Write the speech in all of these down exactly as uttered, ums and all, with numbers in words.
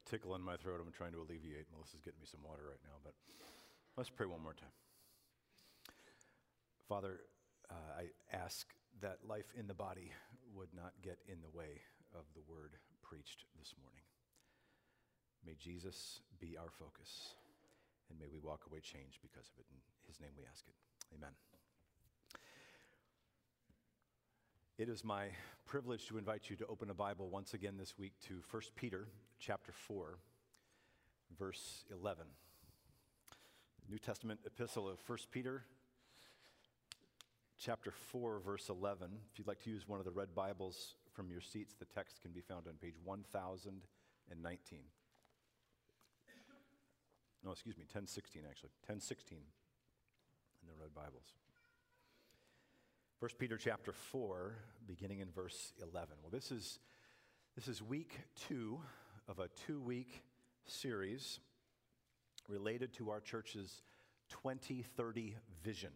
tickle in my throat I'm trying to alleviate. Melissa's getting me some water right now, but let's pray one more time. Father, uh, I ask that life in the body would not get in the way of the word preached this morning. May Jesus be our focus, and may we walk away changed because of it. In his name we ask it. Amen. It is my privilege to invite you to open a Bible once again this week to First Peter chapter four, verse eleven. New Testament epistle of First Peter chapter four, verse eleven. If you'd like to use one of the red Bibles from your seats, the text can be found on page one thousand nineteen. No, excuse me, ten sixteen actually. ten sixteen in the red Bibles. First Peter chapter four, beginning in verse eleven. Well, this is this is week two of a two-week series related to our church's twenty thirty vision.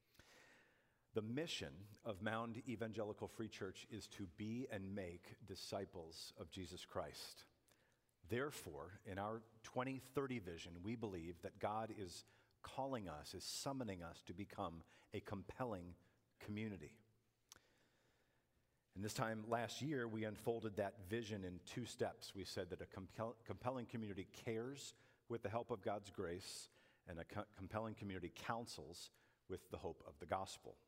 The mission of Mound Evangelical Free Church is to be and make disciples of Jesus Christ. Therefore, in our twenty thirty vision, we believe that God is calling us, is summoning us to become a compelling community. And this time last year, we unfolded that vision in two steps. We said that a compel- compelling community cares with the help of God's grace, and a co- compelling community counsels with the hope of the gospel.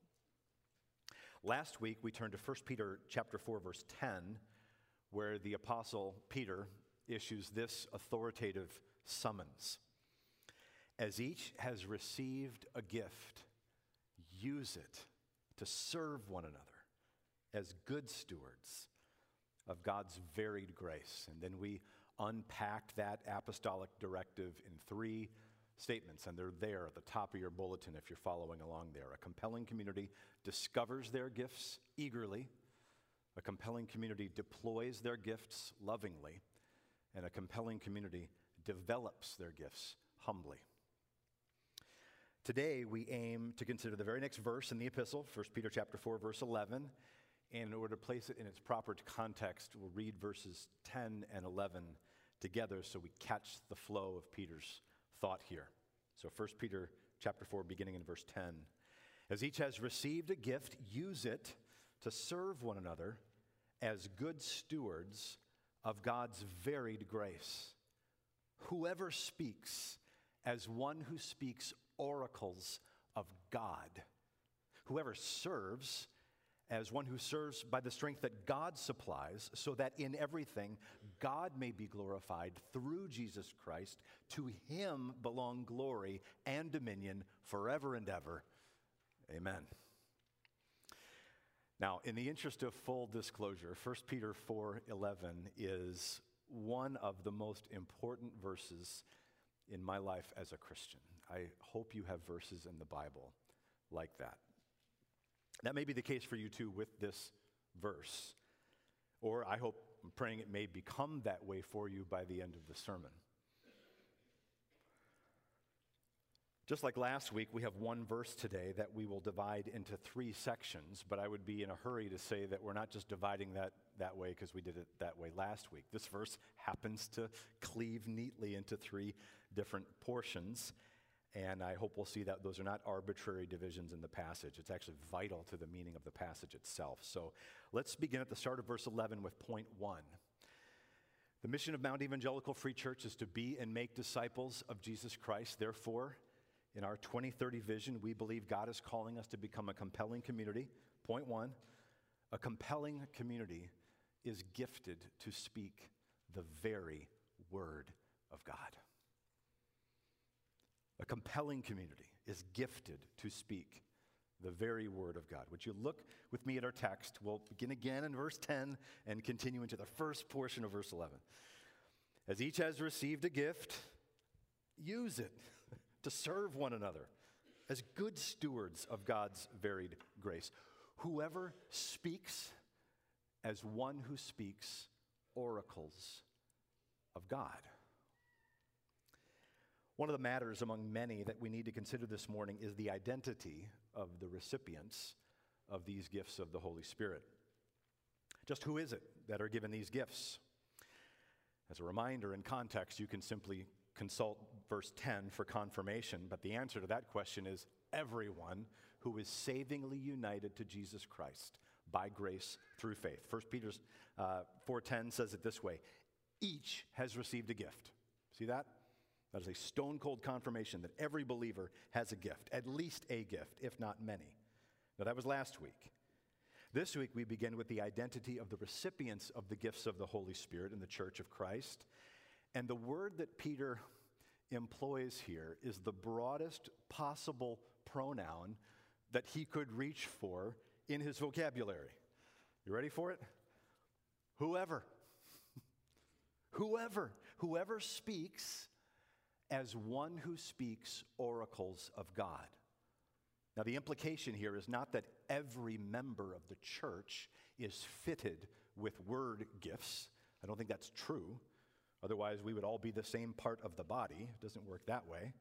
Last week, we turned to First Peter chapter four, verse ten, where the apostle Peter issues this authoritative summons. As each has received a gift, use it to serve one another as good stewards of God's varied grace. And then we unpacked that apostolic directive in three statements, and they're there at the top of your bulletin if you're following along there. A compelling community discovers their gifts eagerly, a compelling community deploys their gifts lovingly, and a compelling community develops their gifts humbly. Today, we aim to consider the very next verse in the epistle, First Peter chapter four, verse eleven. And in order to place it in its proper context, we'll read verses ten and eleven together so we catch the flow of Peter's thought here. So First Peter chapter four, beginning in verse ten. As each has received a gift, use it to serve one another as good stewards of God's varied grace. Whoever speaks as one who speaks oracles of God. Whoever serves as one who serves by the strength that God supplies, so that in everything God may be glorified through Jesus Christ. To him belong glory and dominion forever and ever. Amen. Now, in the interest of full disclosure, First Peter four eleven is one of the most important verses in my life as a Christian. I hope you have verses in the Bible like that. That may be the case for you too with this verse. Or I hope, I'm praying it may become that way for you by the end of the sermon. Just like last week, we have one verse today that we will divide into three sections, but I would be in a hurry to say that we're not just dividing that that way because we did it that way last week. This verse happens to cleave neatly into three different portions, and I hope we'll see that those are not arbitrary divisions in the passage. It's actually vital to the meaning of the passage itself. So let's begin at the start of verse eleven with point one. The mission of Mount Evangelical Free Church is to be and make disciples of Jesus Christ. Therefore, in our twenty thirty vision, we believe God is calling us to become a compelling community. Point one, a compelling community is gifted to speak the very word of God. A compelling community is gifted to speak the very word of God. Would you look with me at our text? We'll begin again in verse ten and continue into the first portion of verse eleven. As each has received a gift, use it to serve one another as good stewards of God's varied grace. Whoever speaks as one who speaks oracles of God. One of the matters among many that we need to consider this morning is the identity of the recipients of these gifts of the Holy Spirit. Just who is it that are given these gifts? As a reminder, in context, you can simply consult verse ten for confirmation, but the answer to that question is everyone who is savingly united to Jesus Christ by grace through faith. First Peter uh, four ten says it this way: each has received a gift. See that? That is a stone-cold confirmation that every believer has a gift, at least a gift, if not many. Now, that was last week. This week, we begin with the identity of the recipients of the gifts of the Holy Spirit in the Church of Christ. And the word that Peter employs here is the broadest possible pronoun that he could reach for in his vocabulary. You ready for it? Whoever. Whoever. Whoever speaks as one who speaks oracles of God. Now, the implication here is not that every member of the church is fitted with word gifts. I don't think that's true. Otherwise, we would all be the same part of the body. It doesn't work that way.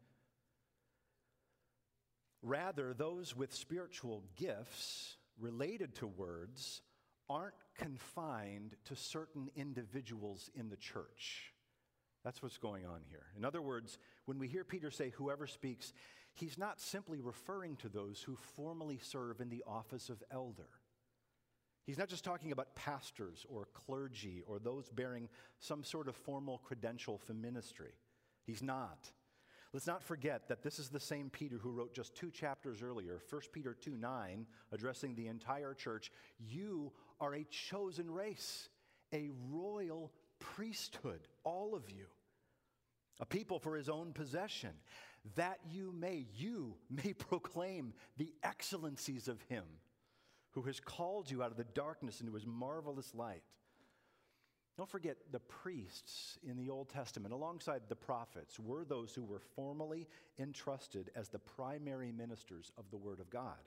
Rather, those with spiritual gifts related to words aren't confined to certain individuals in the church. That's what's going on here. In other words, when we hear Peter say, whoever speaks, he's not simply referring to those who formally serve in the office of elder. He's not just talking about pastors or clergy or those bearing some sort of formal credential for ministry. He's not. Let's not forget that this is the same Peter who wrote just two chapters earlier, First Peter two nine, addressing the entire church. You are a chosen race, a royal priesthood, all of you, a people for his own possession, that you may, you may proclaim the excellencies of him who has called you out of the darkness into his marvelous light. Don't forget, the priests in the Old Testament, alongside the prophets, were those who were formally entrusted as the primary ministers of the Word of God.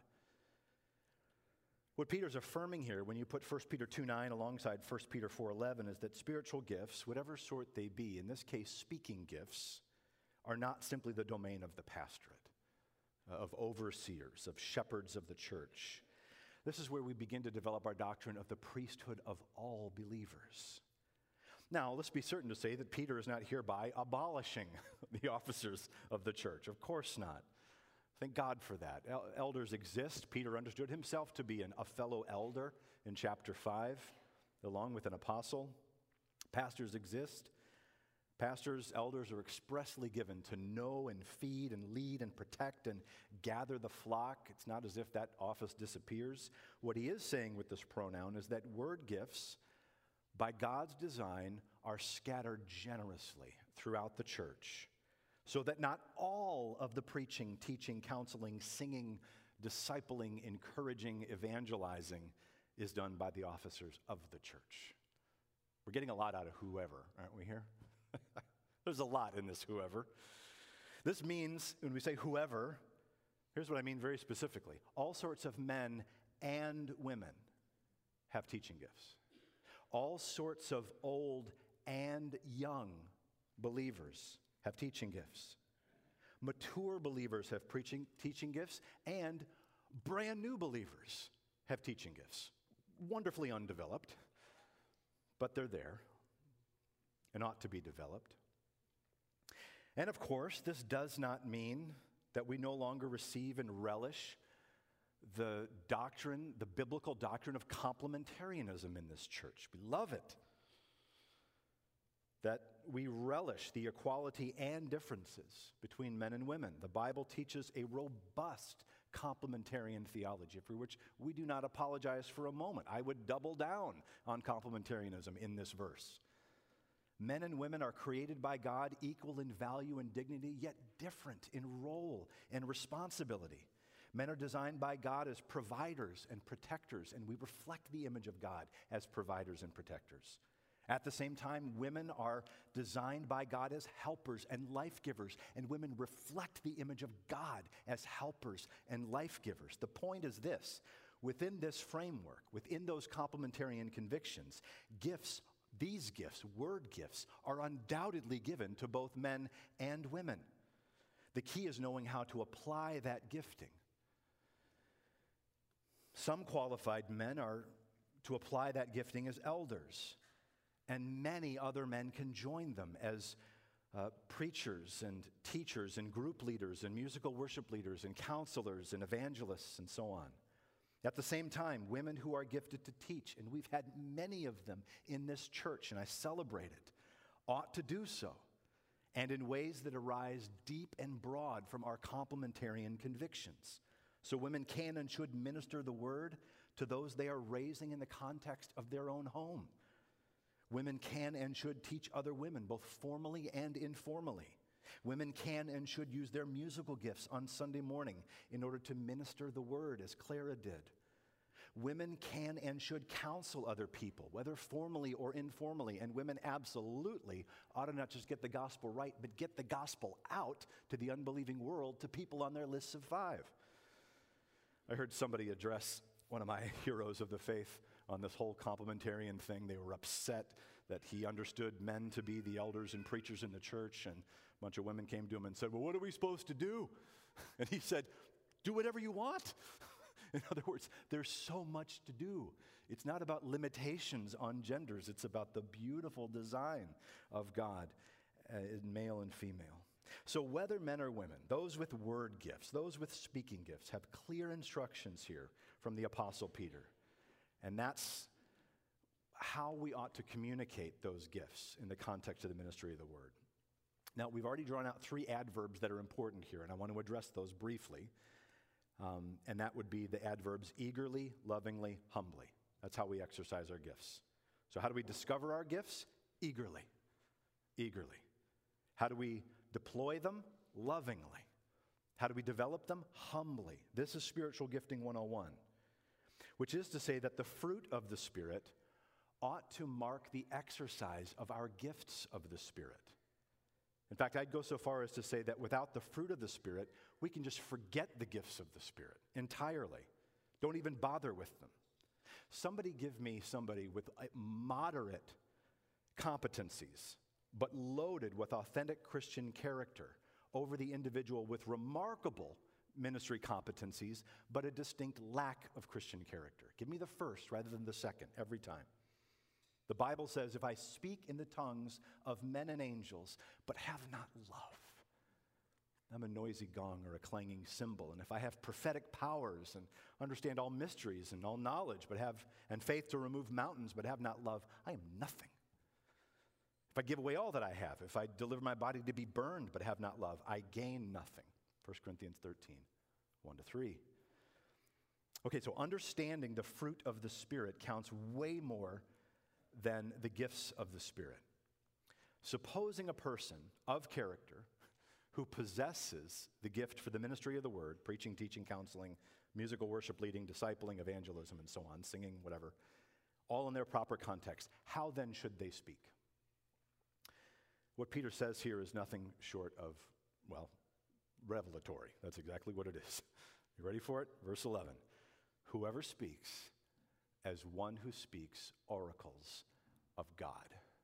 What Peter's affirming here, when you put First Peter two nine alongside First Peter four eleven, is that spiritual gifts, whatever sort they be, in this case speaking gifts, are not simply the domain of the pastorate, of overseers, of shepherds of the church. This is where we begin to develop our doctrine of the priesthood of all believers. Now, let's be certain to say that Peter is not hereby abolishing the officers of the church. Of course not. Thank God for that. El- elders exist. Peter understood himself to be an, a fellow elder in chapter five, along with an apostle. Pastors exist. Pastors, elders are expressly given to know and feed and lead and protect and gather the flock. It's not as if that office disappears. What he is saying with this pronoun is that word gifts, by God's design, are scattered generously throughout the church, so that not all of the preaching, teaching, counseling, singing, discipling, encouraging, evangelizing is done by the officers of the church. We're getting a lot out of whoever, aren't we here? There's a lot in this whoever. This means, when we say whoever, here's what I mean very specifically. All sorts of men and women have teaching gifts. All sorts of old and young believers have teaching gifts. Mature believers have preaching, teaching gifts, and brand new believers have teaching gifts. Wonderfully undeveloped, but they're there and ought to be developed. And of course, this does not mean that we no longer receive and relish the doctrine, the biblical doctrine of complementarianism in this church. We love it. That we relish the equality and differences between men and women. The Bible teaches a robust complementarian theology, for which we do not apologize for a moment. I would double down on complementarianism in this verse. Men and women are created by God equal in value and dignity, yet different in role and responsibility. Men are designed by God as providers and protectors, and we reflect the image of God as providers and protectors. At the same time, women are designed by God as helpers and life givers, and women reflect the image of God as helpers and life givers. The point is this: within this framework, within those complementarian convictions, gifts, these gifts, word gifts, are undoubtedly given to both men and women. The key is knowing how to apply that gifting. Some qualified men are to apply that gifting as elders. And many other men can join them as uh, preachers and teachers and group leaders and musical worship leaders and counselors and evangelists and so on. At the same time, women who are gifted to teach, and we've had many of them in this church, and I celebrate it, ought to do so, and in ways that arise deep and broad from our complementarian convictions. So women can and should minister the word to those they are raising in the context of their own home. Women can and should teach other women, both formally and informally. Women can and should use their musical gifts on Sunday morning in order to minister the word, as Clara did. Women can and should counsel other people, whether formally or informally, and women absolutely ought to not just get the gospel right, but get the gospel out to the unbelieving world, to people on their lists of five. I heard somebody address one of my heroes of the faith on this whole complementarian thing. They were upset that he understood men to be the elders and preachers in the church, and a bunch of women came to him and said, well, what are we supposed to do? And he said, do whatever you want. In other words, there's so much to do. It's not about limitations on genders. It's about the beautiful design of God uh, in male and female. So whether men or women, those with word gifts, those with speaking gifts, have clear instructions here from the Apostle Peter. And that's how we ought to communicate those gifts in the context of the ministry of the word. Now, we've already drawn out three adverbs that are important here, and I want to address those briefly. Um, and that would be the adverbs eagerly, lovingly, humbly. That's how we exercise our gifts. So how do we discover our gifts? Eagerly. Eagerly. How do we deploy them? Lovingly. How do we develop them? Humbly. This is Spiritual Gifting one oh one, which is to say that the fruit of the Spirit ought to mark the exercise of our gifts of the Spirit. In fact, I'd go so far as to say that without the fruit of the Spirit, we can just forget the gifts of the Spirit entirely. Don't even bother with them. Somebody give me somebody with moderate competencies, but loaded with authentic Christian character over the individual with remarkable ministry competencies, but a distinct lack of Christian character. Give me the first rather than the second every time. The Bible says, if I speak in the tongues of men and angels, but have not love, I'm a noisy gong or a clanging cymbal. And if I have prophetic powers and understand all mysteries and all knowledge, but have and faith to remove mountains, but have not love, I am nothing. If I give away all that I have, if I deliver my body to be burned, but have not love, I gain nothing. First Corinthians thirteen, one to three. Okay, so understanding the fruit of the Spirit counts way more than the gifts of the Spirit. Supposing a person of character who possesses the gift for the ministry of the word, preaching, teaching, counseling, musical worship leading, discipling, evangelism, and so on, singing, whatever, all in their proper context, how then should they speak? What Peter says here is nothing short of, well, revelatory. That's exactly what it is. You ready for it? Verse eleven. Whoever speaks as one who speaks oracles of God.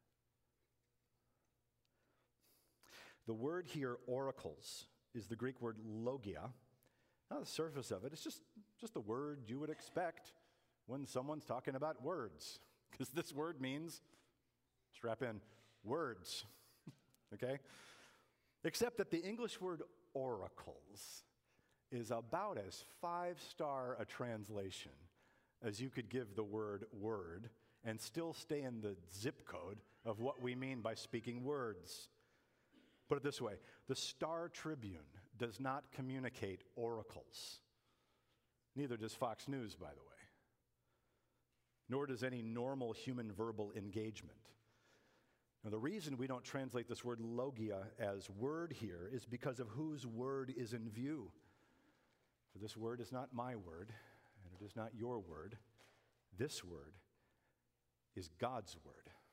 The word here, oracles, is the Greek word logia. Now, the surface of it, it's just, just the word you would expect when someone's talking about words, because this word means, strap in, words, okay? Except that the English word oracles is about as five-star a translation as you could give the word word and still stay in the zip code of what we mean by speaking words. Put it this way, the Star Tribune does not communicate oracles. Neither does Fox News, by the way. Nor does any normal human verbal engagement. Now, the reason we don't translate this word logia as word here is because of whose word is in view. For this word is not my word, and it is not your word. This word is God's word.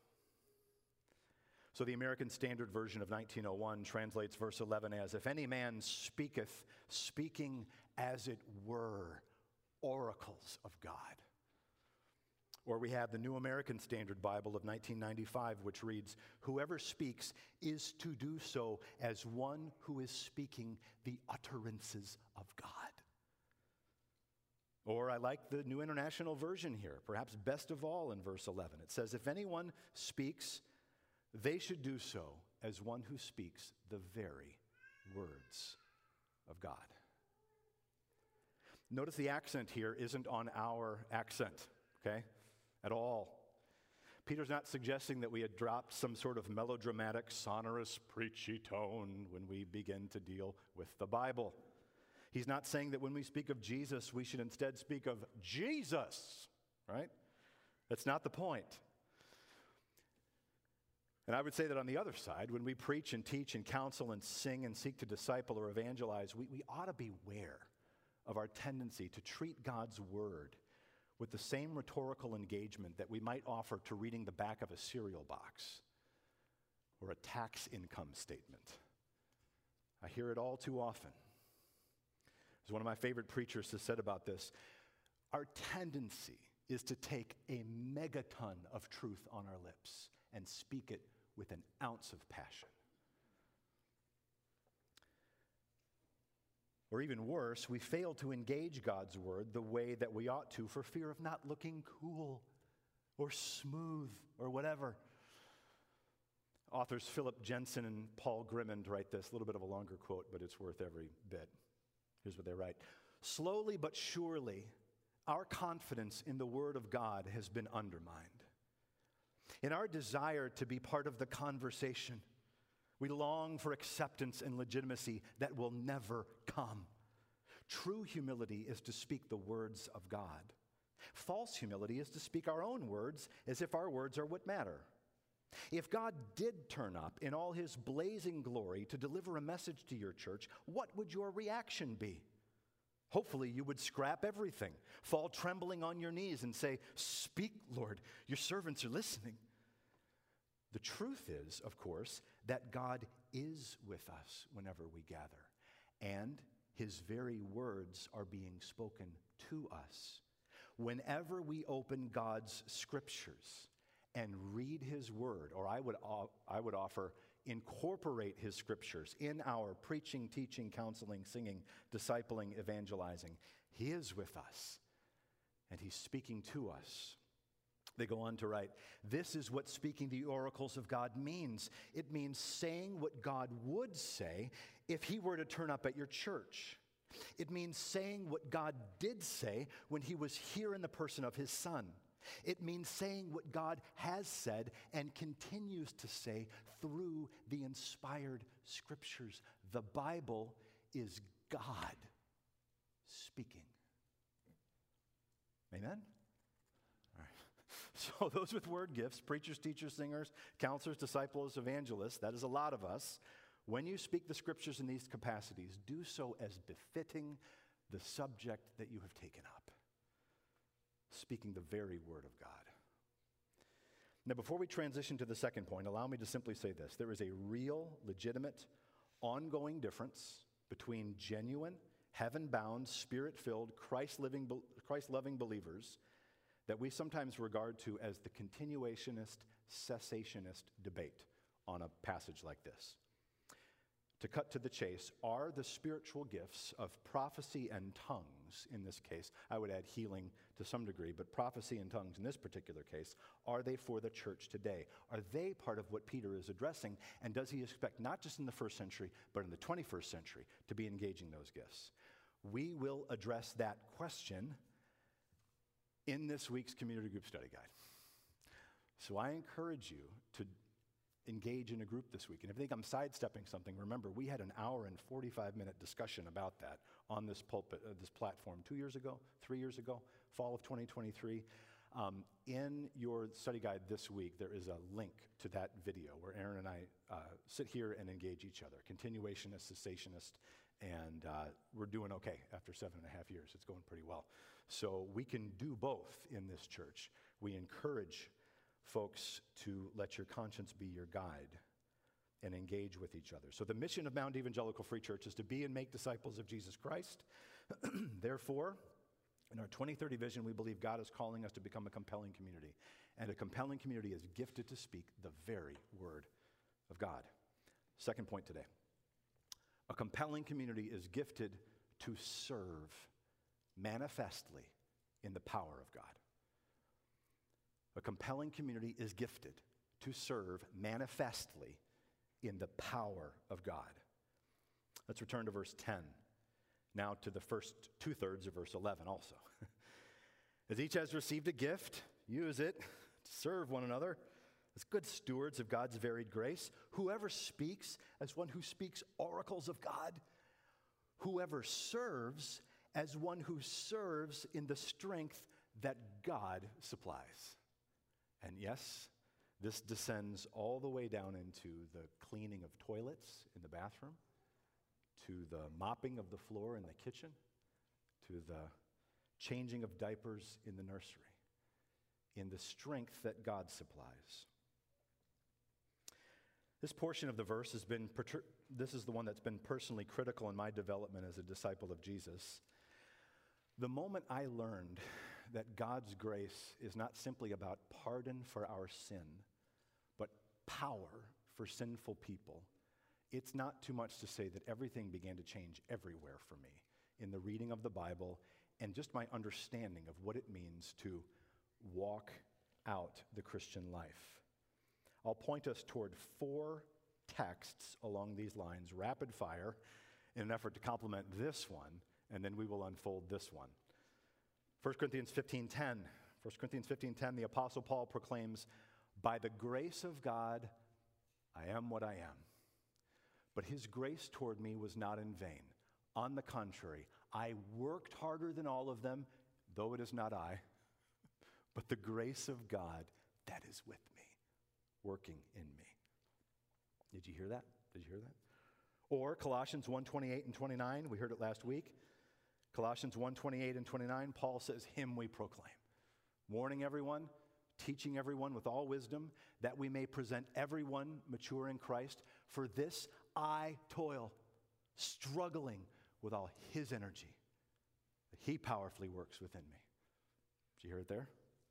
So the American Standard Version of nineteen oh one translates verse eleven as, if any man speaketh, speaking as it were oracles of God. Or we have the New American Standard Bible of nineteen ninety-five, which reads, whoever speaks is to do so as one who is speaking the utterances of God. Or I like the New International Version here, perhaps best of all in verse eleven. It says, if anyone speaks, they should do so as one who speaks the very words of God. Notice the accent here isn't on our accent, okay, at all. Peter's not suggesting that we had dropped some sort of melodramatic, sonorous, preachy tone when we begin to deal with the Bible. He's not saying that when we speak of Jesus, we should instead speak of Jesus, right? That's not the point. And I would say that on the other side, when we preach and teach and counsel and sing and seek to disciple or evangelize, we, we ought to beware of our tendency to treat God's word with the same rhetorical engagement that we might offer to reading the back of a cereal box or a tax income statement. I hear it all too often. As one of my favorite preachers has said about this, our tendency is to take a megaton of truth on our lips and speak it with an ounce of passion. Or even worse, we fail to engage God's word the way that we ought to for fear of not looking cool or smooth or whatever. Authors Philip Jensen and Paul Grimond write this, a little bit of a longer quote, but it's worth every bit. Here's what they write. Slowly but surely, our confidence in the word of God has been undermined. In our desire to be part of the conversation, we long for acceptance and legitimacy that will never come. True humility is to speak the words of God. False humility is to speak our own words as if our words are what matter. If God did turn up in all his blazing glory to deliver a message to your church, what would your reaction be? Hopefully you would scrap everything, fall trembling on your knees and say, "Speak, Lord, your servants are listening." The truth is, of course, that God is with us whenever we gather, and his very words are being spoken to us. Whenever we open God's scriptures and read his word, or I would, I would offer, incorporate his scriptures in our preaching, teaching, counseling, singing, discipling, evangelizing, he is with us, and he's speaking to us. They go on to write, this is what speaking the oracles of God means. It means saying what God would say if he were to turn up at your church. It means saying what God did say when he was here in the person of his Son. It means saying what God has said and continues to say through the inspired scriptures. The Bible is God speaking. Amen? So those with word gifts, preachers, teachers, singers, counselors, disciples, evangelists, that is a lot of us. When you speak the scriptures in these capacities, do so as befitting the subject that you have taken up, speaking the very word of God. Now, before we transition to the second point, allow me to simply say this. There is a real, legitimate, ongoing difference between genuine, heaven-bound, spirit-filled, Christ-living, Christ-loving believers that we sometimes regard to as the continuationist, cessationist debate on a passage like this. To cut to the chase, are the spiritual gifts of prophecy and tongues, in this case, I would add healing to some degree, but prophecy and tongues in this particular case, are they for the church today? Are they part of what Peter is addressing? And does he expect, not just in the first century, but in the twenty-first century, to be engaging those gifts? We will address that question in this week's community group study guide. So I encourage you to engage in a group this week. And if you think I'm sidestepping something, remember, we had an hour and forty-five minute discussion about that on this pulpit, uh, this platform two years ago, three years ago, fall of twenty twenty-three. Um, in your study guide this week, there is a link to that video where Aaron and I uh, sit here and engage each other, continuationist, cessationist, and uh, we're doing okay after seven and a half years. It's going pretty well. So we can do both in this church. We encourage folks to let your conscience be your guide and engage with each other. So the mission of Mount Evangelical Free Church is to be and make disciples of Jesus Christ. Therefore, in our twenty thirty vision, we believe God is calling us to become a compelling community. And a compelling community is gifted to speak the very word of God. Second point today. A compelling community is gifted to serve manifestly in the power of God. A compelling community is gifted to serve manifestly in the power of God. Let's return to verse ten. Now to the first two-thirds of verse eleven also. As each has received a gift, use it to serve one another as good stewards of God's varied grace. Whoever speaks as one who speaks oracles of God. Whoever serves as one who serves in the strength that God supplies. And yes, this descends all the way down into the cleaning of toilets in the bathroom, to the mopping of the floor in the kitchen, to the changing of diapers in the nursery, in the strength that God supplies. This portion of the verse has been, this is the one that's been personally critical in my development as a disciple of Jesus. The moment I learned that God's grace is not simply about pardon for our sin, but power for sinful people, it's not too much to say that everything began to change everywhere for me in the reading of the Bible and just my understanding of what it means to walk out the Christian life. I'll point us toward four texts along these lines, rapid fire, in an effort to complement this one, and then we will unfold this one. First Corinthians fifteen ten. First Corinthians fifteen ten, the Apostle Paul proclaims, "By the grace of God, I am what I am. But his grace toward me was not in vain. On the contrary, I worked harder than all of them, though it is not I, but the grace of God that is with me, working in me." Did you hear that? Did you hear that? Or Colossians one twenty-eight and twenty-nine, we heard it last week. Colossians one twenty-eight and twenty-nine, Paul says, "Him we proclaim, warning everyone, teaching everyone with all wisdom, that we may present everyone mature in Christ. For this I toil, struggling with all his energy, that he powerfully works within me." Did you hear it there?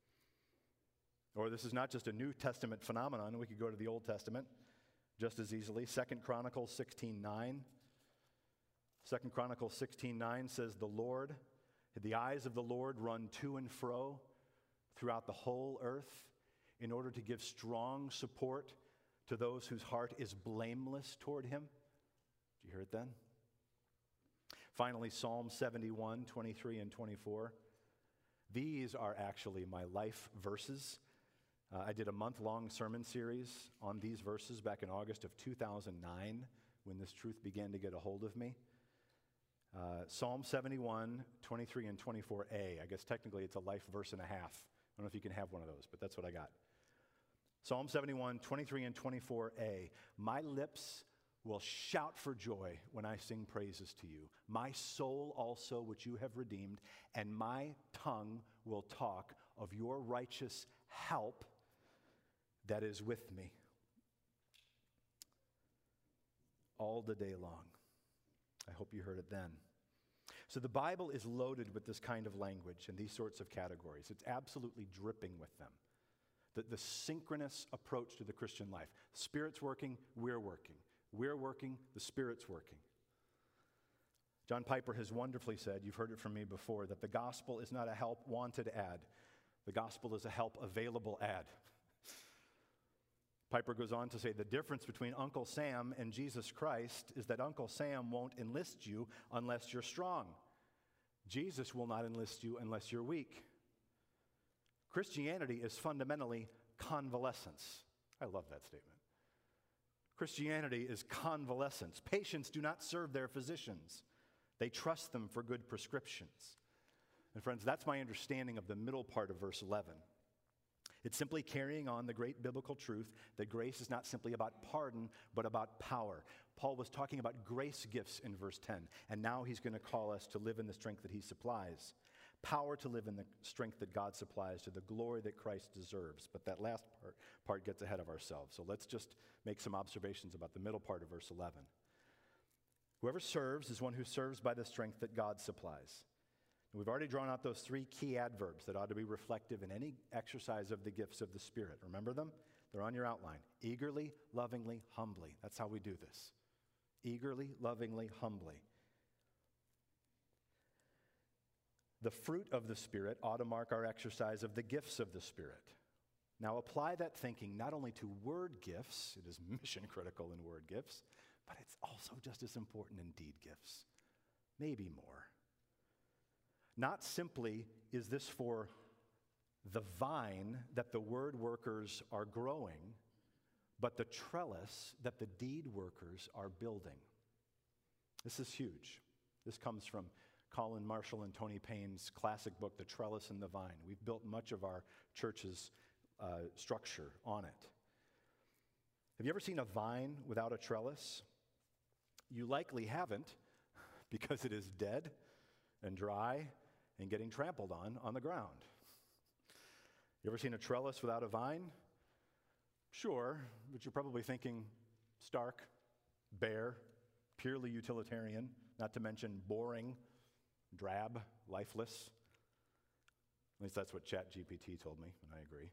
Or this is not just a New Testament phenomenon. We could go to the Old Testament just as easily. Second Chronicles sixteen nine. Second Chronicles sixteen nine says, "The Lord, the eyes of the Lord run to and fro throughout the whole earth in order to give strong support to those whose heart is blameless toward him." Did you hear it then? Finally, Psalm seventy-one, twenty-three and twenty-four. These are actually my life verses. Uh, I did a month-long sermon series on these verses back in August of two thousand nine when this truth began to get a hold of me. Uh, Psalm seventy-one, twenty-three and twenty-four A. I guess technically it's a life verse and a half. I don't know if you can have one of those, but that's what I got. Psalm seventy-one, twenty-three and twenty-four A. "My lips will shout for joy when I sing praises to you. My soul also, which you have redeemed, and my tongue will talk of your righteous help that is with me all the day long." I hope you heard it then. So the Bible is loaded with this kind of language and these sorts of categories. It's absolutely dripping with them. The, the synchronous approach to the Christian life. Spirit's working, we're working. We're working, the Spirit's working. John Piper has wonderfully said, you've heard it from me before, that the gospel is not a help wanted ad. The gospel is a help available ad. Piper goes on to say the difference between Uncle Sam and Jesus Christ is that Uncle Sam won't enlist you unless you're strong. Jesus will not enlist you unless you're weak. Christianity is fundamentally convalescence. I love that statement. Christianity is convalescence. Patients do not serve their physicians. They trust them for good prescriptions. And friends, that's my understanding of the middle part of verse eleven. It's simply carrying on the great biblical truth that grace is not simply about pardon, but about power. Paul was talking about grace gifts in verse ten, and now he's going to call us to live in the strength that he supplies. Power to live in the strength that God supplies to the glory that Christ deserves. But that last part, part gets ahead of ourselves. So let's just make some observations about the middle part of verse eleven. Whoever serves is one who serves by the strength that God supplies. We've already drawn out those three key adverbs that ought to be reflective in any exercise of the gifts of the Spirit. Remember them? They're on your outline. Eagerly, lovingly, humbly. That's how we do this. Eagerly, lovingly, humbly. The fruit of the Spirit ought to mark our exercise of the gifts of the Spirit. Now apply that thinking not only to word gifts, it is mission critical in word gifts, but it's also just as important in deed gifts, maybe more. Not simply is this for the vine that the word workers are growing, but the trellis that the deed workers are building. This is huge. This comes from Colin Marshall and Tony Payne's classic book, The Trellis and the Vine. We've built much of our church's uh, structure on it. Have you ever seen a vine without a trellis? You likely haven't, because it is dead and dry and getting trampled on on the ground. You ever seen a trellis without a vine? Sure, but you're probably thinking stark, bare, purely utilitarian, not to mention boring, drab, lifeless. At least that's what ChatGPT told me, and I agree.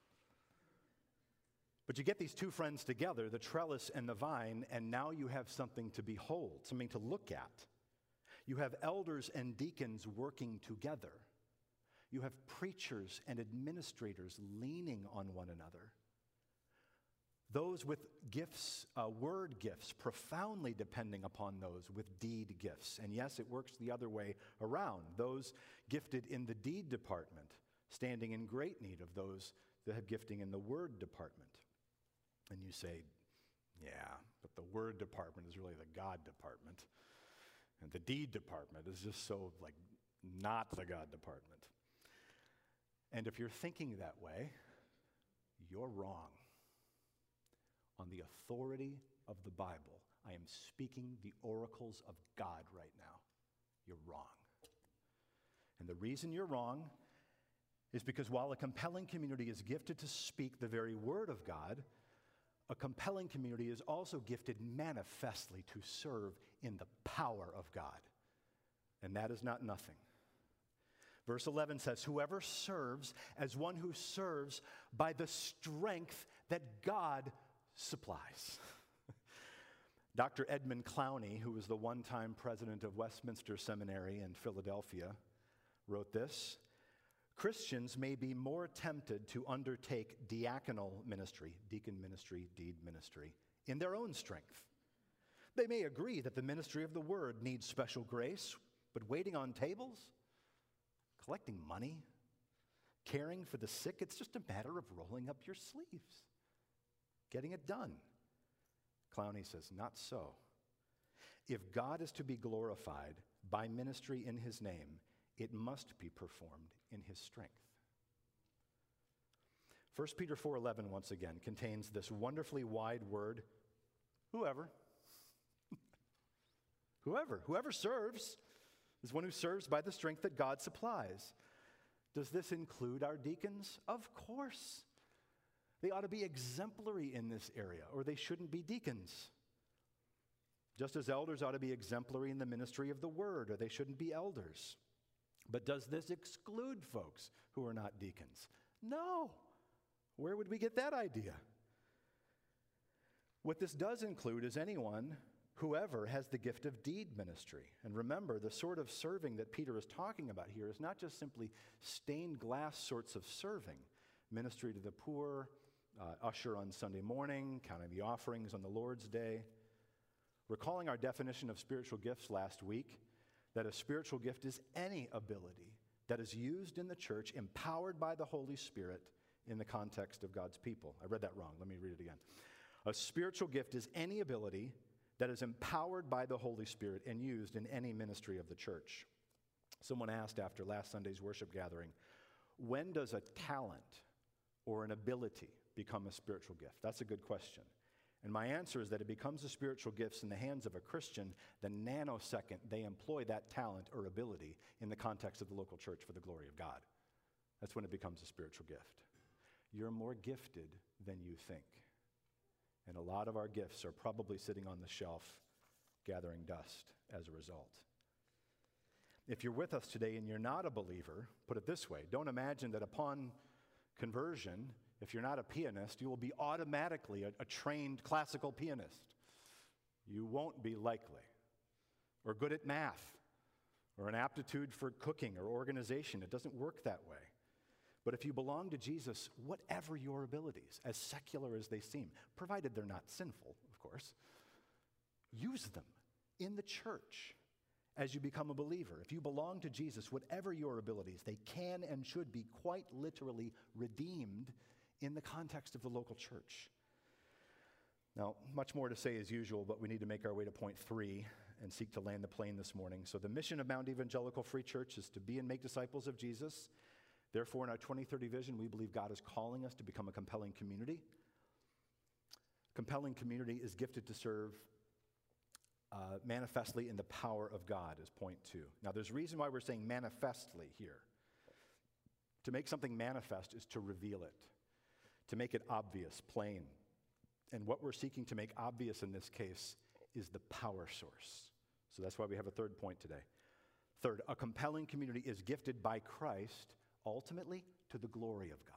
But you get these two friends together, the trellis and the vine, and now you have something to behold, something to look at. You have elders and deacons working together. You have preachers and administrators leaning on one another. Those with gifts, uh, word gifts, profoundly depending upon those with deed gifts. And yes, it works the other way around. Those gifted in the deed department standing in great need of those that have gifting in the word department. And you say, yeah, but the word department is really the God department. And the deed department is just so, like, not the God department. And if you're thinking that way, you're wrong. On the authority of the Bible, I am speaking the oracles of God right now. You're wrong. And the reason you're wrong is because while a compelling community is gifted to speak the very word of God, a compelling community is also gifted manifestly to serve in the power of God. And that is not nothing. Verse eleven says, whoever serves as one who serves by the strength that God supplies. Doctor Edmund Clowney, who was the one-time president of Westminster Seminary in Philadelphia, wrote this: Christians may be more tempted to undertake diaconal ministry, deacon ministry, deed ministry, in their own strength. They may agree that the ministry of the word needs special grace, but waiting on tables, collecting money, caring for the sick, it's just a matter of rolling up your sleeves, getting it done. Clowney says, not so. If God is to be glorified by ministry in his name, it must be performed in his strength. First Peter four eleven, once again, contains this wonderfully wide word, whoever. whoever. Whoever serves is one who serves by the strength that God supplies. Does this include our deacons? Of course. They ought to be exemplary in this area, or they shouldn't be deacons. Just as elders ought to be exemplary in the ministry of the word, or they shouldn't be elders. But does this exclude folks who are not deacons? No. Where would we get that idea? What this does include is anyone, whoever, has the gift of deed ministry. And remember, the sort of serving that Peter is talking about here is not just simply stained glass sorts of serving. Ministry to the poor, uh, usher on Sunday morning, counting the offerings on the Lord's Day. Recalling our definition of spiritual gifts last week, that a spiritual gift is any ability that is used in the church, empowered by the Holy Spirit in the context of God's people. I read that wrong. Let me read it again. A spiritual gift is any ability that is empowered by the Holy Spirit and used in any ministry of the church. Someone asked after last Sunday's worship gathering, when does a talent or an ability become a spiritual gift? That's a good question. And my answer is that it becomes a spiritual gift in the hands of a Christian the nanosecond they employ that talent or ability in the context of the local church for the glory of God. That's when it becomes a spiritual gift. You're more gifted than you think. And a lot of our gifts are probably sitting on the shelf gathering dust as a result. If you're with us today and you're not a believer, put it this way, don't imagine that upon conversion, if you're not a pianist, you will be automatically a, a trained classical pianist. You won't be likely. Or good at math, or an aptitude for cooking or organization. It doesn't work that way. But if you belong to Jesus, whatever your abilities, as secular as they seem, provided they're not sinful, of course, use them in the church as you become a believer. If you belong to Jesus, whatever your abilities, they can and should be quite literally redeemed in the context of the local church. Now, much more to say as usual, but we need to make our way to point three and seek to land the plane this morning. So the mission of Mount Evangelical Free Church is to be and make disciples of Jesus. Therefore, in our twenty thirty vision, we believe God is calling us to become a compelling community. Compelling community is gifted to serve uh, manifestly in the power of God, is point two. Now, there's a reason why we're saying manifestly here. To make something manifest is to reveal it, to make it obvious, plain. And what we're seeking to make obvious in this case is the power source. So that's why we have a third point today. Third, a compelling community is gifted by Christ ultimately to the glory of God.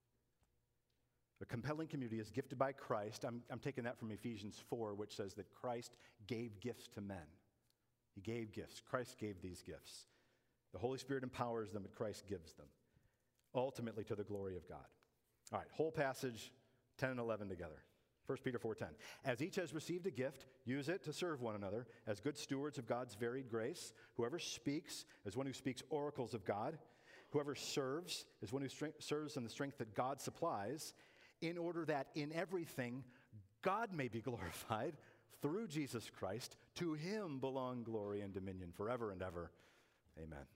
A compelling community is gifted by Christ. I'm, I'm taking that from Ephesians four, which says that Christ gave gifts to men. He gave gifts. Christ gave these gifts. The Holy Spirit empowers them, but Christ gives them, ultimately to the glory of God. All right, whole passage, ten and eleven together. First Peter four ten. As each has received a gift, use it to serve one another as good stewards of God's varied grace. Whoever speaks as one who speaks oracles of God. Whoever serves is one who strength, serves in the strength that God supplies, in order that in everything God may be glorified through Jesus Christ. To him belong glory and dominion forever and ever. Amen.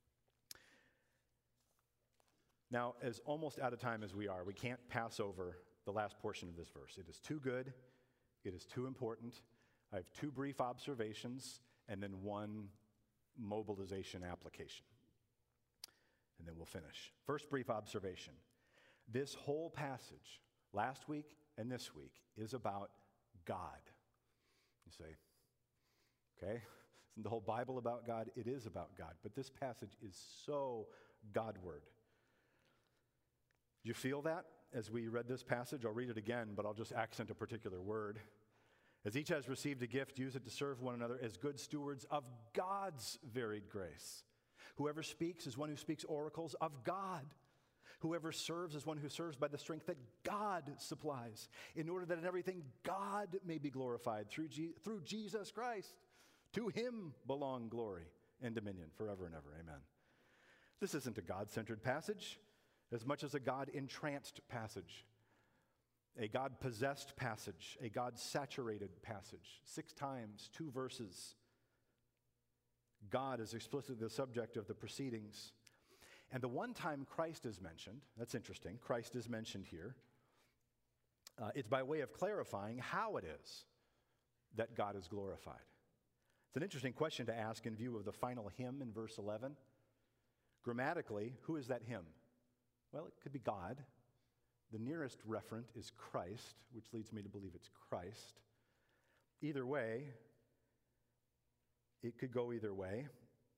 Now, as almost out of time as we are, we can't pass over the last portion of this verse. It is too good. It is too important. I have two brief observations and then one mobilization application. And then we'll finish. First brief observation. This whole passage, last week and this week, is about God. You say, okay, isn't the whole Bible about God? It is about God, but this passage is so Godward. Do you feel that as we read this passage? I'll read it again, but I'll just accent a particular word. As each has received a gift, use it to serve one another as good stewards of God's varied grace. Whoever speaks is one who speaks oracles of God. Whoever serves is one who serves by the strength that God supplies, in order that in everything God may be glorified through, Je- through Jesus Christ. To him belong glory and dominion forever and ever. Amen. This isn't a God-centered passage as much as a God-entranced passage, a God-possessed passage, a God-saturated passage. Six times, two verses. God is explicitly the subject of the proceedings. And the one time Christ is mentioned, that's interesting, Christ is mentioned here, uh, it's by way of clarifying how it is that God is glorified. It's an interesting question to ask in view of the final hymn in verse eleven. Grammatically, who is that hymn? Well, it could be God. The nearest referent is Christ, which leads me to believe it's Christ. Either way, it could go either way.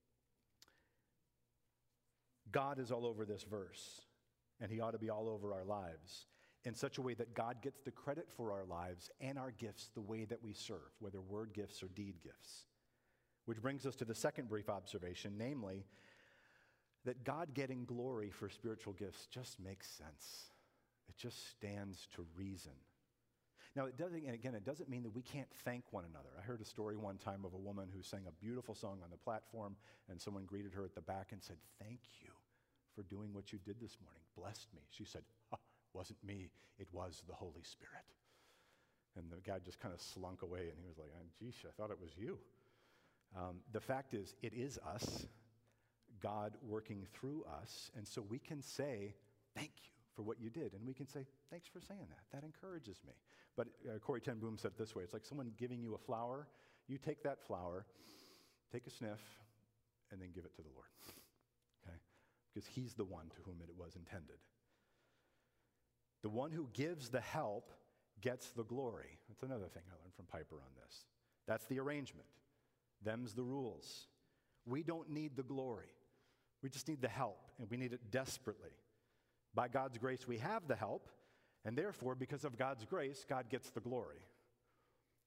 God is all over this verse, and he ought to be all over our lives in such a way that God gets the credit for our lives and our gifts the way that we serve, whether word gifts or deed gifts. Which brings us to the second brief observation, namely, that God getting glory for spiritual gifts just makes sense. It just stands to reason. Now, it doesn't, and again, it doesn't mean that we can't thank one another. I heard a story one time of a woman who sang a beautiful song on the platform, and someone greeted her at the back and said, "Thank you for doing what you did this morning. Blessed me." She said, "It wasn't me, it was the Holy Spirit." And the guy just kind of slunk away, and he was like, "Geez, I thought it was you." Um, the fact is, it is us, God working through us, and so we can say, "Thank you for what you did," and we can say, "Thanks for saying that. That encourages me." But uh, Corrie ten Boom said it this way: it's like someone giving you a flower. You take that flower, take a sniff, and then give it to the Lord, okay? Because he's the one to whom it was intended. The one who gives the help gets the glory. That's another thing I learned from Piper on this. That's the arrangement. Them's the rules. We don't need the glory. We just need the help, and we need it desperately. By God's grace, we have the help, and therefore, because of God's grace, God gets the glory.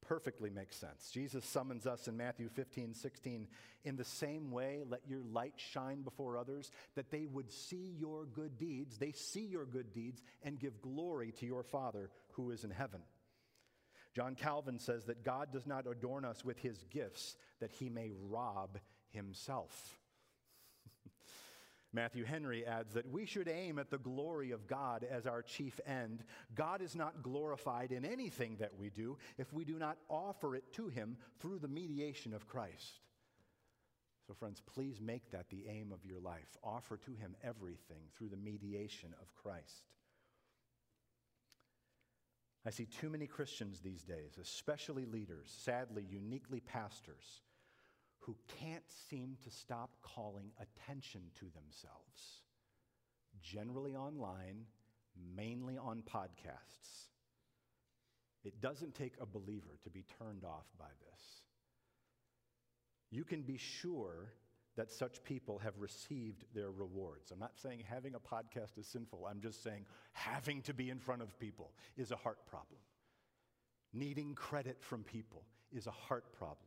perfectly makes sense. Jesus summons us in Matthew fifteen, sixteen, in the same way, let your light shine before others, that they would see your good deeds. They see your good deeds and give glory to your Father who is in heaven. John Calvin says that God does not adorn us with his gifts that he may rob himself. Matthew Henry adds that we should aim at the glory of God as our chief end. God is not glorified in anything that we do if we do not offer it to him through the mediation of Christ. So friends, please make that the aim of your life. Offer to him everything through the mediation of Christ. I see too many Christians these days, especially leaders, sadly, uniquely pastors, who can't seem to stop calling attention to themselves, generally online, mainly on podcasts. It doesn't take a believer to be turned off by this. You can be sure that such people have received their rewards. I'm not saying having a podcast is sinful. I'm just saying having to be in front of people is a heart problem. Needing credit from people is a heart problem.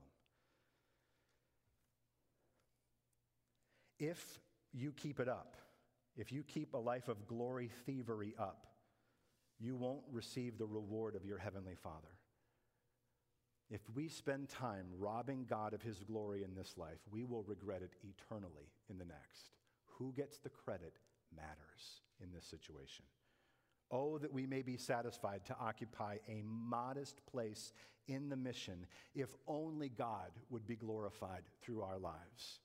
If you keep it up, if you keep a life of glory thievery up, you won't receive the reward of your heavenly Father. If we spend time robbing God of his glory in this life, we will regret it eternally in the next. Who gets the credit matters in this situation. Oh, that we may be satisfied to occupy a modest place in the mission, if only God would be glorified through our lives.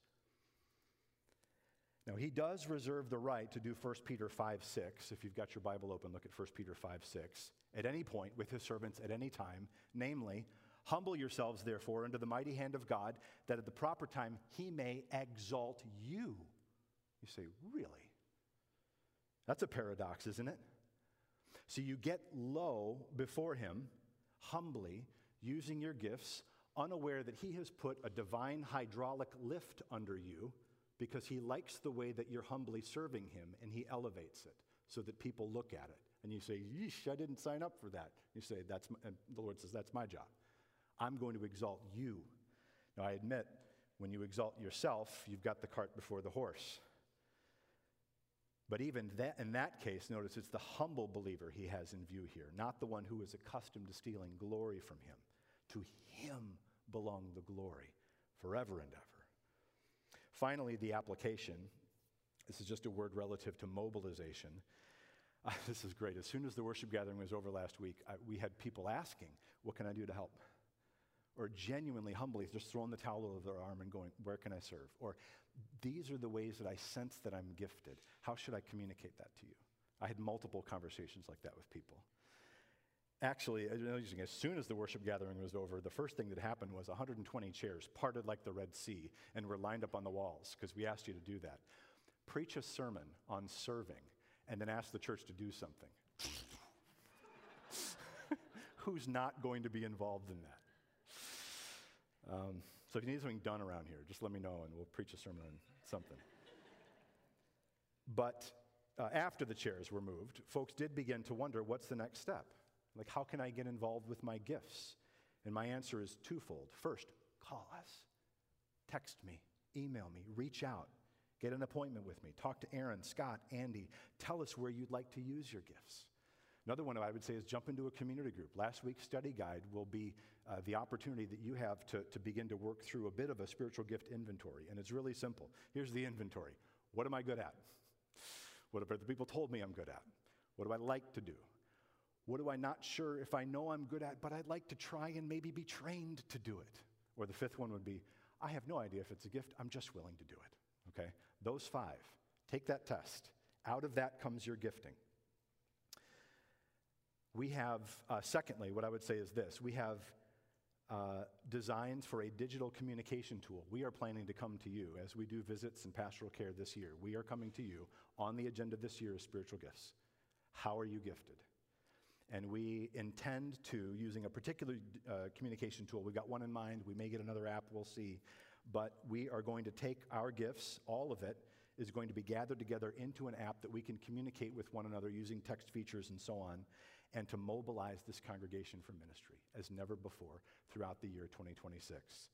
Now, he does reserve the right to do First Peter five six. If you've got your Bible open, look at First Peter five six. At any point with his servants at any time, namely, humble yourselves, therefore, under the mighty hand of God, that at the proper time he may exalt you. You say, really? That's a paradox, isn't it? So you get low before him, humbly, using your gifts, unaware that he has put a divine hydraulic lift under you, because he likes the way that you're humbly serving him, and he elevates it so that people look at it. And you say, yeesh, I didn't sign up for that. You say, that's my, and the Lord says, that's my job. I'm going to exalt you. Now, I admit, when you exalt yourself, you've got the cart before the horse. But even that, in that case, notice it's the humble believer he has in view here, not the one who is accustomed to stealing glory from him. To him belong the glory forever and ever. Finally, the application. This is just a word relative to mobilization. Uh, this is great. As soon as the worship gathering was over last week, I, we had people asking, what can I do to help? Or genuinely, humbly, just throwing the towel over their arm and going, where can I serve? Or these are the ways that I sense that I'm gifted. How should I communicate that to you? I had multiple conversations like that with people. Actually, as soon as the worship gathering was over, the first thing that happened was one hundred twenty chairs parted like the Red Sea and were lined up on the walls because we asked you to do that. Preach a sermon on serving and then ask the church to do something. Who's not going to be involved in that? Um, so if you need something done around here, just let me know and we'll preach a sermon on something. But uh, after the chairs were moved, folks did begin to wonder, what's the next step? Like, how can I get involved with my gifts? And my answer is twofold. First, call us. Text me, email me, reach out, get an appointment with me. Talk to Aaron, Scott, Andy. Tell us where you'd like to use your gifts. Another one I would say is jump into a community group. Last week's study guide will be uh, the opportunity that you have to, to begin to work through a bit of a spiritual gift inventory. And it's really simple. Here's the inventory. What am I good at? What have the people told me I'm good at? What do I like to do? What do I not sure if I know I'm good at, but I'd like to try and maybe be trained to do it? Or the fifth one would be, I have no idea if it's a gift, I'm just willing to do it, okay? Those five, take that test. Out of that comes your gifting. We have, uh, secondly, what I would say is this, we have uh, designs for a digital communication tool. We are planning to come to you as we do visits and pastoral care this year. We are coming to you. On the agenda this year is spiritual gifts. How are you gifted? And we intend to, using a particular uh, communication tool, we've got one in mind, we may get another app, we'll see, but we are going to take our gifts, all of it, is going to be gathered together into an app that we can communicate with one another using text features and so on. and to mobilize this congregation for ministry as never before throughout the year twenty twenty-six.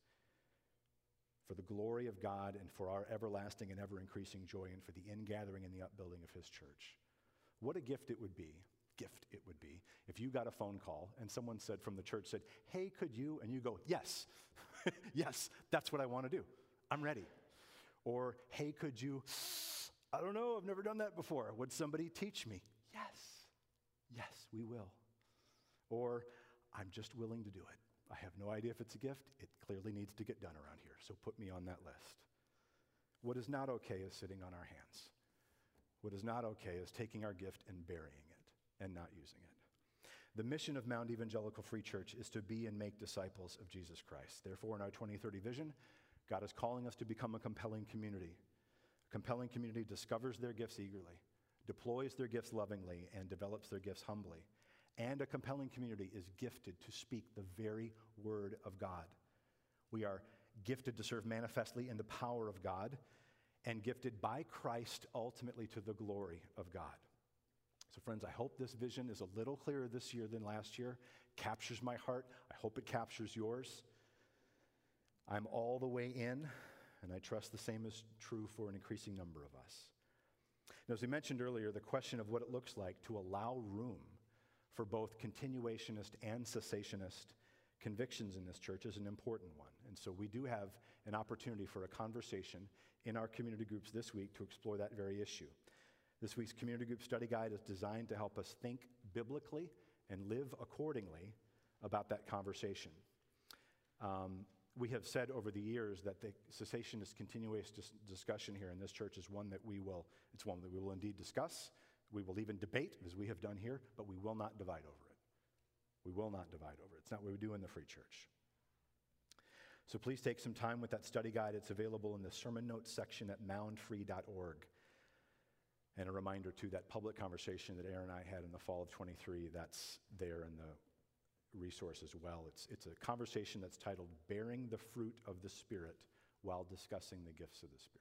For the glory of God and for our everlasting and ever-increasing joy and for the ingathering and the upbuilding of his church. What a gift it would be, gift it would be, if you got a phone call and someone said from the church said, hey, could you? And you go, yes, yes, that's what I want to do. I'm ready. Or, hey, could you? I don't know, I've never done that before. Would somebody teach me? Yes, yes, we will. Or, I'm just willing to do it. I have no idea if it's a gift. It clearly needs to get done around here, so put me on that list. What is not okay is sitting on our hands. What is not okay is taking our gift and burying it and not using it. The mission of Mount Evangelical Free Church is to be and make disciples of Jesus Christ. Therefore, in our twenty thirty vision, God is calling us to become a compelling community. A compelling community discovers their gifts eagerly, deploys their gifts lovingly, and develops their gifts humbly. And a compelling community is gifted to speak the very word of God. We are gifted to serve manifestly in the power of God and gifted by Christ ultimately to the glory of God. So friends, I hope this vision is a little clearer this year than last year, captures my heart. I hope it captures yours. I'm all the way in, and I trust the same is true for an increasing number of us. Now, as we mentioned earlier, the question of what it looks like to allow room for both continuationist and cessationist convictions in this church is an important one. And so we do have an opportunity for a conversation in our community groups this week to explore that very issue. This week's community group study guide is designed to help us think biblically and live accordingly about that conversation. Um, we have said over the years that the cessationist continuous dis- discussion here in this church is one that we will, it's one that we will indeed discuss. We will even debate, as we have done here, but we will not divide over it. We will not divide over it. It's not what we do in the Free Church. So please take some time with that study guide. It's available in the sermon notes section at mound free dot org. And a reminder, too, that public conversation that Aaron and I had in the fall of twenty-three, that's there in the resource as well. It's, it's a conversation that's titled, Bearing the Fruit of the Spirit while Discussing the Gifts of the Spirit.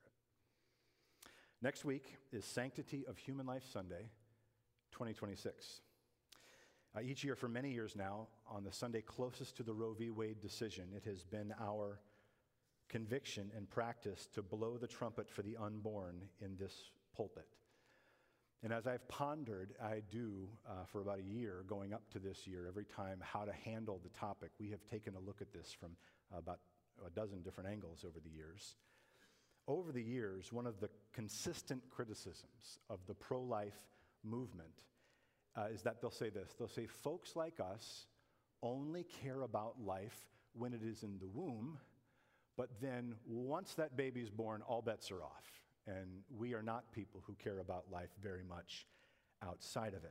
Next week is Sanctity of Human Life Sunday, twenty twenty-six. Uh, each year for many years now, on the Sunday closest to the Roe v. Wade decision, it has been our conviction and practice to blow the trumpet for the unborn in this pulpit. And as I've pondered, I do uh, for about a year going up to this year, every time how to handle the topic, we have taken a look at this from uh, about a dozen different angles over the years. Over the years, one of the consistent criticisms of the pro-life movement uh, is that they'll say this. They'll say, folks like us only care about life when it is in the womb, but then once that baby's born, all bets are off. And we are not people who care about life very much outside of it.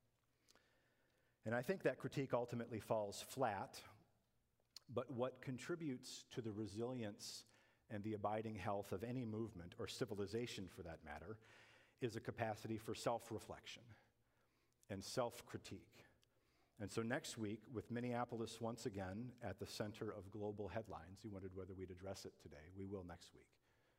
And I think that critique ultimately falls flat, but what contributes to the resilience and the abiding health of any movement, or civilization for that matter, is a capacity for self-reflection and self-critique. And so next week, with Minneapolis once again at the center of global headlines, you wondered whether we'd address it today. We will next week.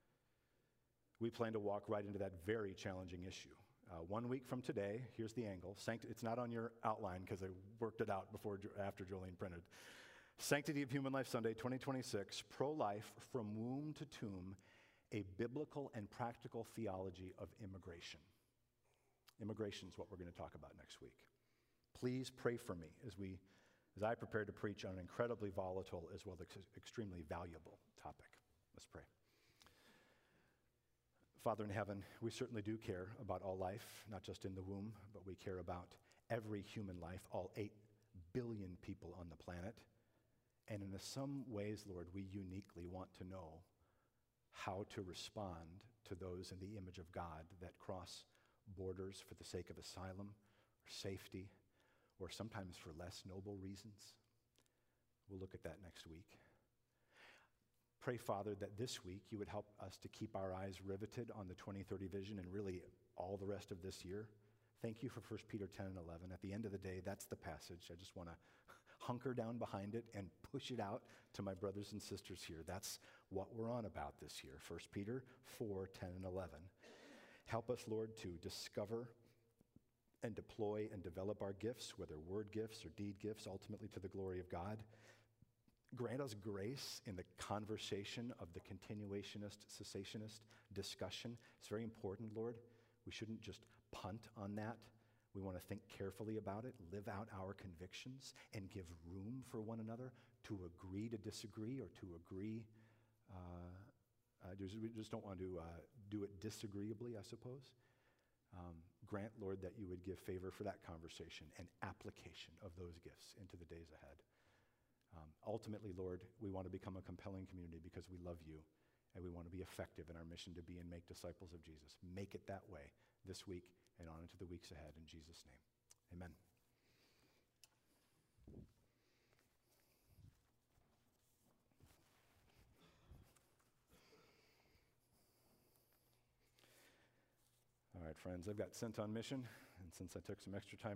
We plan to walk right into that very challenging issue. Uh, one week from today, here's the angle. Sanct- it's not on your outline because I worked it out before after Jolene printed. Sanctity of Human Life Sunday twenty twenty-six, Pro-Life from Womb to Tomb, a Biblical and Practical Theology of Immigration. Immigration is what we're going to talk about next week. Please pray for me as we, as I prepare to preach on an incredibly volatile as well as ex- extremely valuable topic. Let's pray. Father in heaven, we certainly do care about all life, not just in the womb, but we care about every human life, all eight billion people on the planet. And in some ways, Lord, we uniquely want to know how to respond to those in the image of God that cross borders for the sake of asylum or safety, or sometimes for less noble reasons. We'll look at that next week. Pray, Father, that this week you would help us to keep our eyes riveted on the twenty thirty vision and really all the rest of this year. Thank you for First Peter ten and eleven. At the end of the day, that's the passage. I just want to hunker down behind it and push it out to my brothers and sisters here. That's what we're on about this year. First Peter four, ten, and eleven. Help us, Lord, to discover and deploy and develop our gifts, whether word gifts or deed gifts, ultimately to the glory of God. Grant us grace in the conversation of the continuationist, cessationist discussion. It's very important, Lord. We shouldn't just punt on that. We want to think carefully about it, live out our convictions, and give room for one another to agree to disagree or to agree. Uh, uh, just, we just don't want to uh, do it disagreeably, I suppose. Um, grant, Lord, that you would give favor for that conversation and application of those gifts into the days ahead. Um, ultimately, Lord, we want to become a compelling community because we love you and we want to be effective in our mission to be and make disciples of Jesus. Make it that way this week and on into the weeks ahead. In Jesus' name, amen. All right, friends, I've got sent on mission, and since I took some extra time